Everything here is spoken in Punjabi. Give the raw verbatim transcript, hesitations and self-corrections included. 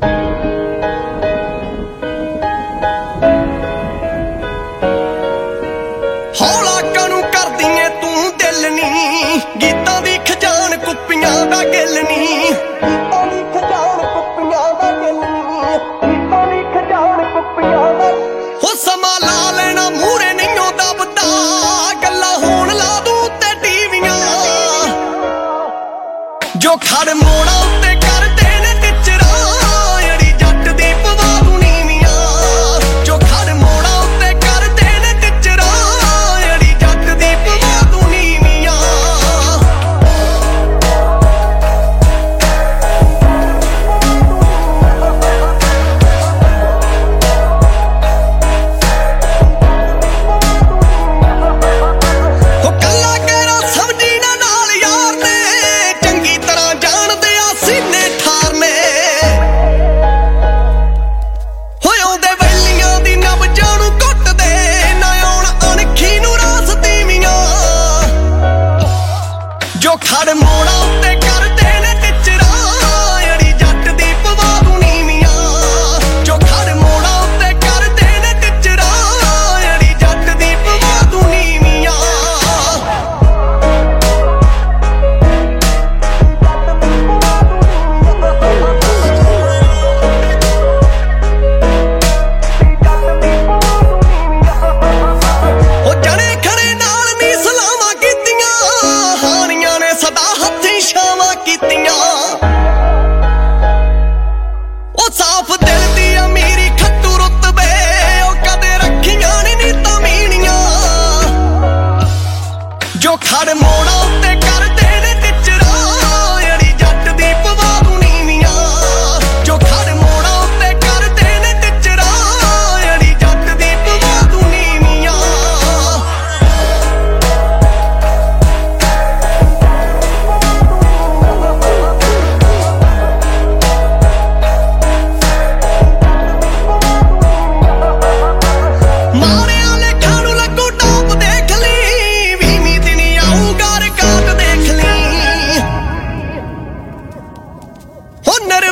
ਹੌਲਾ ਕਾਨੂੰ ਕਰਦੀ ਏ ਤੂੰ ਦਿਲ ਨੀ, ਗੀਤਾਂ ਦੀ ਖਜਾਨ ਕੁੱਪੀਆਂ ਦਾ ਗਿੱਲ ਨੀ, ਗੀਤਾਂ ਦੀ ਖਜਾਨ ਕੁੱਪੀਆਂ ਦਾ ਗਿੱਲ ਨੀ, ਗੀਤਾਂ ਦੀ ਖਜਾਨ ਕੁੱਪੀਆਂ ਦਾ। ਹੋ ਸਮਾਂ ਲਾ ਲੈਣਾ ਮੂਹਰੇ ਨਹੀਂਓ ਦਬਦਾ, ਗੱਲਾਂ ਹੋਣ ਲਾ ਦੂੰ ਤੇ ਟੀਵੀਆਂ, ਜੋ ਖੜ ਮੋੜਾਂ ਉੱਤੇ ਕਰਦੇ ਨੇ ਟਿਚਰਾਂ, ਅੜੀ ਜੱਟ ਦੀ ਪਵਾ ਦੂੰ ਨੀਵੀਆਂ, ਜੋ ਖੜ ਮੋੜਾਂ ਉੱਤੇ ਕਰਦੇ ਨੇ ਟਿਚਰਾਂ, ਅੜੀ ਜੱਟ ਦੀ ਪਵਾ ਦੂੰ ਨੀਵੀਆਂ। ਹੋ ਕੱਲਾ ਕਹਿਰਾ ਸਮਝੀ ਨਾ ਨਾਲ ਯਾਰ ਨੇ, ਚੰਗੀ ਤਰ੍ਹਾਂ ਜਾਣਦੇ ਆ ਸੀਨੇ ਠਾਰਨੇ, ਹੋਏ ਆਉਂਦੇ ਵੈਲੀਆਂ ਦੀ ਨਬਜ਼ਾਂ ਨੂੰ ਕੁੱਟਦੇ, ਨਾ ਆਉਣ ਅਣਖੀ ਨੂੰ ਰਾਸ ਤੀਵੀਆਂ, ਜੋ ਖੜ ਮੋੜਾਂ ਉੱਤੇ ਕਰਦੇ ਨੇ ਟਿਚਰਾਂ, ਅੜੀ ਜੱਟ ਦੀ ਪਵਾ ਦੂੰ ਨੀਵੀਆਂ, ਜੋ ਖੜ ਮੋੜਾਂ ਉੱਤੇ ਕਰਦੇ ਨੇ ਟਿਚਰਾਂ, ਅੜੀ ਜੱਟ ਦੀ ਪਵਾ ਦੂੰ ਨੀਵੀਆਂ। ਉਹ ਜਣੇ ਖੜੇ ਨਾਲ ਨੀ ਸਲਾਮਾਂ ਕੀਤੀਆਂ, ਹਾਣੀਆਂ ਨੇ ਸਦਾ ਹੱਥੀਂ ਛਾਵਾਂ ਕੀਤੀਆਂ, ਉਹ ਸਾਫ਼ ਦਿਲ ਦੀ ਅਮੀਰੀ ਖੱਟੂ ਰੁਤਬੇ, ਉਹ ਕਦੇ ਰੱਖੀਆਂ ਨੀ ਨੀਤਾਂ ਮੀਣੀਆਂ, ਜੋ ਖੜ ਮੋੜਾਂ ਉੱਤੇ ਕਰਦੇ ਨੇ ਟਿਚਰਾਂ, ਅੜੀ ਜੱਟ ਦੀ ਪਵਾ ਦੂੰ ਨੀਵੀਆਂ, ਜੋ ਖੜ ਮੋੜਾਂ ਉੱਤੇ ਕਰਦੇ ਨੇ ਟਿਚਰਾਂ, ਅੜੀ ਜੱਟ ਦੀ ਪਵਾ ਦੂੰ ਨੀਵੀਆਂ। ਮਾਰਿਆਂ ਲੇਖਾਂ ਨੂੰ ਲੱਗੂ ਟਾਪ ਦੇਖ ਲਈ, ਵੀਹਵੀਂ ਦਿਨ ਆਊਗਾ ਰਿਕਾਰਡ ਦੇਖ ਲਈ, ਹੋ ਨਰ